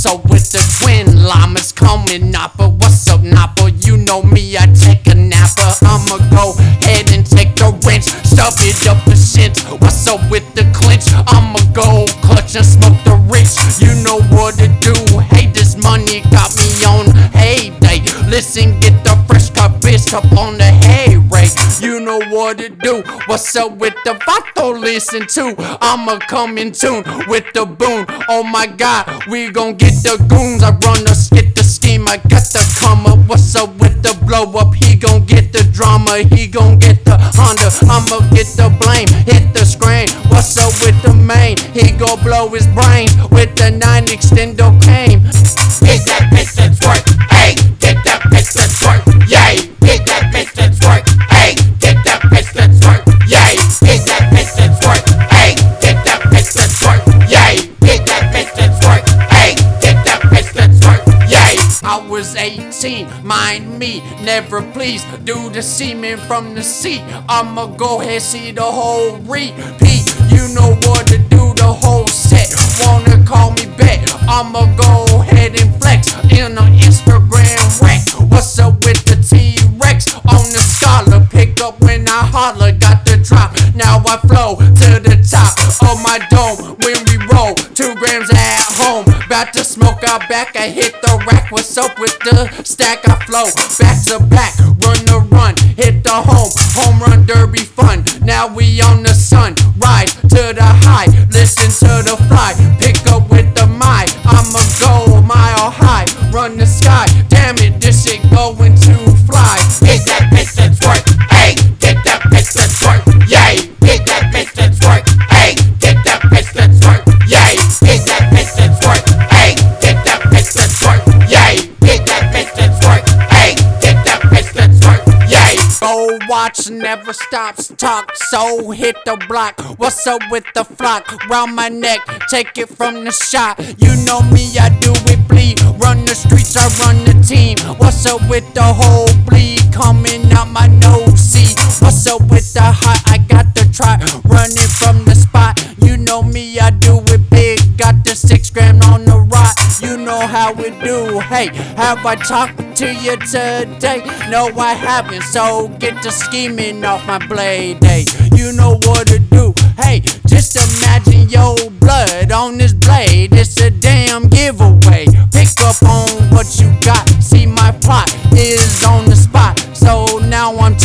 What's up with the twin llamas coming Nappa? What's up Nappa? You know me, I take a napper. I'ma go ahead and take the wrench, stuff it up the shins. What's up with the clinch? I'ma go clutch and smoke the rich. You know what to do. Hey, this money got me on heyday. Listen, get the fresh cut bitch up on the hay rake. You know what to do. What's up with the vato? Listen to, I'ma come in tune with the boom. Oh my god, we gon' get the goons. I run the skit the scheme, I got the come up. What's up with the blow up? He gon' get the drama, he gon' get the Honda. I'ma get the blame, hit the screen. What's up with the main? He gon' blow his brains with the 9 extendo cane. Hit that bitch and twerk, hey, get that bitch and twerk, yay. Hit that bitch and twerk, hey, get that bitch and twerk, yay. Hit that bitch and twerk, hey, get that bitch and twerk, yay. Hit that bitch and twerk, hey, get that bitch and twerk, yay. I was 18, mind me, never please do the semen from the seat. I'ma go ahead see the whole repeat. You know what to do, the whole set. Wanna call me back? I'ma go ahead and flex in an Instagram wreck. What's up with the T-Rex on the scholar? Pick up when I holler, got the drop. Now I flow to the top of my dome when we roll. 2 grams at home, about to smoke out back. I hit the rack. What's up with the stack? I flow back to back, run the run, hit the home run derby fun. Now we on the sun, rise to the high, listen to the fly, pick up with the mic. I'ma go mile high, run the sky. Damn it, this shit going to fly. Hit that bitch and twerk, hey, get that bitch and twerk, yay. Hit that bitch and twerk, hey, get that bitch and twerk, yay. Hit that bitch and twerk, hey, get that bitch and twerk, yay. Hit that bitch and twerk, hey, get that bitch and twerk, yay. Go watch, never stops, talk, so hit the block. What's up with the flock? Round my neck, take it from the shot. You know me, I do it bleed. Run the streets, I run the team. What's up with the whole bleed? Coming out my nose, see. What's up with the hot? I got the try, run it from the spot. You know me, I do it big. Got the 6 gram on the rock. You know how we do. Hey, have I talked to you today? No, I haven't. So get the scheming off my blade. Hey, you know what to do. Hey, just imagine your blood on this blade. It's a damn giveaway. Pick up on what you got. See, my plot is on the spot. So now I'm